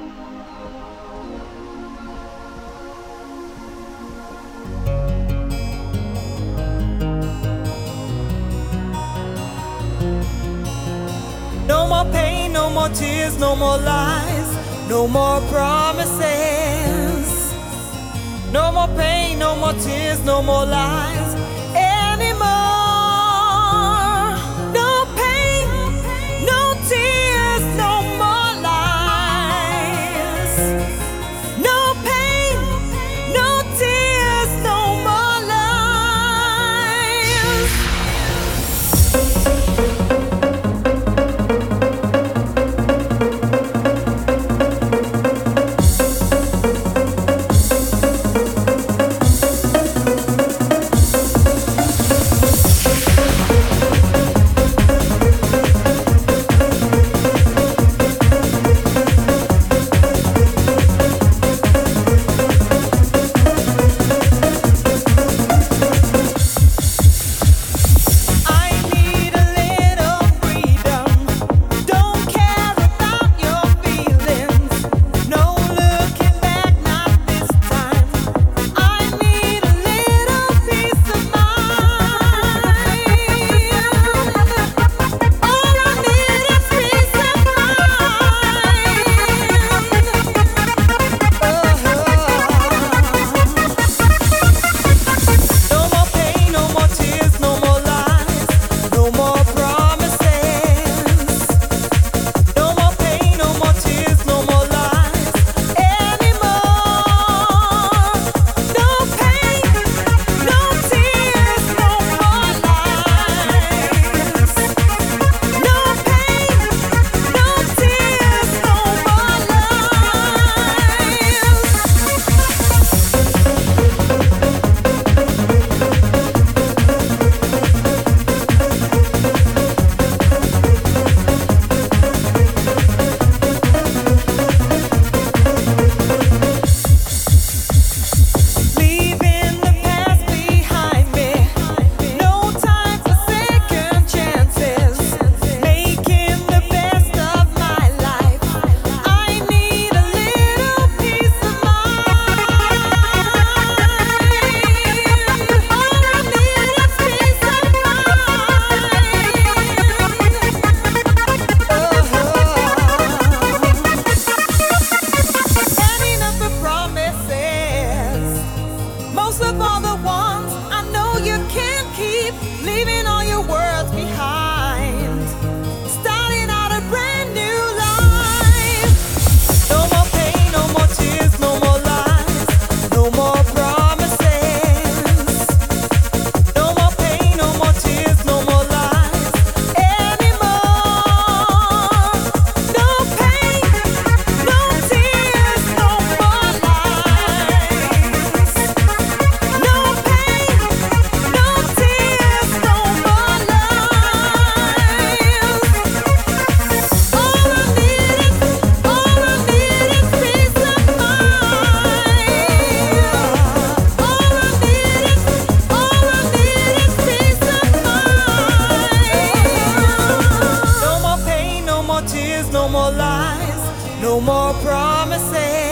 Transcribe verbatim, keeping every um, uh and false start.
No more pain, no more tears, no more lies, no more promises. No more pain, no more tears, no more lies anymore. No pain, no tears, no more lies. No pain, no tears, no more lies. Most of all the ones I know you can't keep, leaving all your words behind, starting out a brand new life. No more pain, no more tears, no more lies, no more promises. No more pain, no more tears, no more lies anymore. No pain, no tears, no more lies. No pain, no tears, no more lies. All I need is, all I need is peace of mind. All I need is, all I need is peace of mind. No more pain, no more tears, no more lies, no more promises.